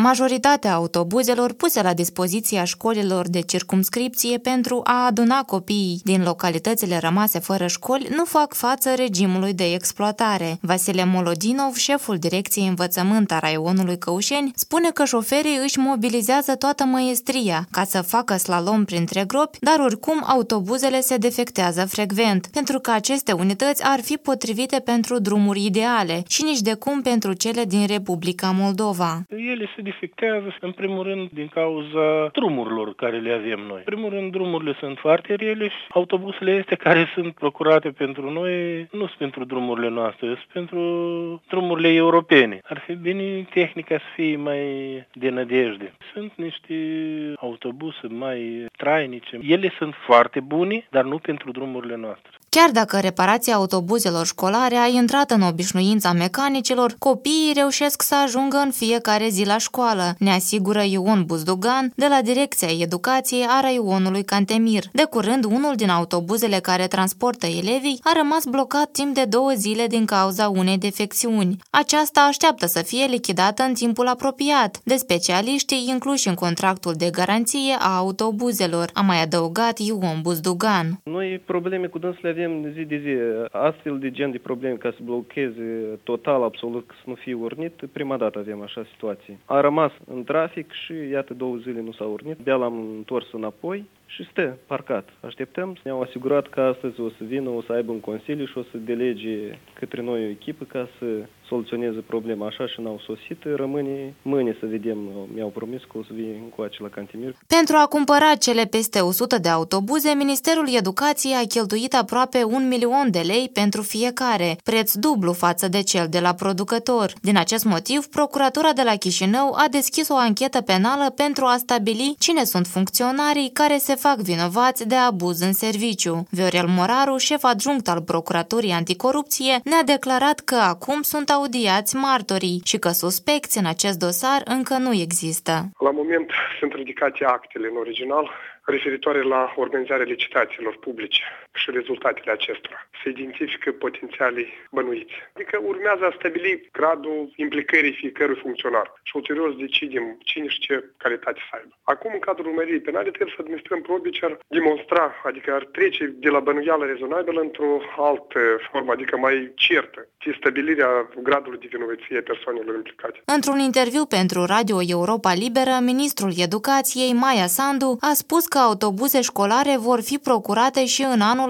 Majoritatea autobuzelor puse la dispoziția școlilor de circumscripție pentru a aduna copiii din localitățile rămase fără școli nu fac față regimului de exploatare. Vasile Molodinov, șeful Direcției Învățământ a raionului Căușeni, spune că șoferii își mobilizează toată măiestria ca să facă slalom printre gropi, dar oricum autobuzele se defectează frecvent, pentru că aceste unități ar fi potrivite pentru drumuri ideale și nici de cum pentru cele din Republica Moldova. Ele se defectează, în primul rând, din cauza drumurilor care le avem noi. În primul rând, drumurile sunt foarte rele și autobuzele astea care sunt procurate pentru noi nu sunt pentru drumurile noastre, sunt pentru drumurile europene. Ar fi bine tehnica să fie mai de nădejde. Sunt niște autobuse mai trainice. Ele sunt foarte bune, dar nu pentru drumurile noastre. Chiar dacă reparația autobuzelor școlare a intrat în obișnuința mecanicilor, copiii reușesc să ajungă în fiecare zi la școală, ne asigură Ion Buzdugan de la Direcția Educației a raionului Cantemir. De curând, unul din autobuzele care transportă elevii a rămas blocat timp de 2 zile din cauza unei defecțiuni. Aceasta așteaptă să fie lichidată în timpul apropiat de specialiștii incluși în contractul de garanție a autobuzelor, a mai adăugat Ion Buzdugan. Noi probleme cu dânsul le avem zi de zi. Astfel de gen de probleme ca să blocheze total, absolut, să nu fie urnit, prima dată avem așa situație. A rămas în trafic și iată 2 zile nu s-a urnit, de-aia l-am întors înapoi și stă parcat. Așteptăm. Ne-au asigurat că astăzi o să vină, o să aibă un consiliu și o să delege către noi o echipă ca să soluționeze problema. Așa și n-au sosit. Rămâne mâine să vedem. Mi-au promis că o să vin încoace la Cantemir. Pentru a cumpăra cele peste 100 de autobuze, Ministerul Educației a cheltuit aproape 1 milion de lei pentru fiecare, preț dublu față de cel de la producător. Din acest motiv, Procuratura de la Chișinău a deschis o anchetă penală pentru a stabili cine sunt funcționarii care se fac vinovați de abuz în serviciu. Viorel Moraru, șef adjunct al Procuraturii Anticorupție, ne-a declarat că acum sunt audiați martorii și că suspecți în acest dosar încă nu există. La moment sunt ridicate actele în original referitoare la organizarea licitațiilor publice și rezultatele acestora. Se identifică potențialii bănuiți. Adică urmează a stabili gradul implicării fiecărui funcționar și ulterior decidem cine și ce calitate să aibă. Acum, în cadrul urmăririi penale, trebuie să administrăm probe ce ar demonstra, adică ar trece de la bănuială rezonabilă într-o altă formă, adică mai certă, de stabilirea gradului de vinovăție a persoanelor implicate. Într-un interviu pentru Radio Europa Liberă, ministrul Educației, Maia Sandu, a spus că autobuze școlare vor fi procurate și în anul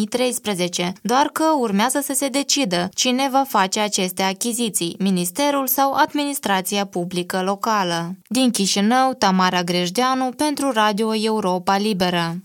2013, doar că urmează să se decidă cine va face aceste achiziții, ministerul sau administrația publică locală. Din Chișinău, Tamara Grejdeanu pentru Radio Europa Liberă.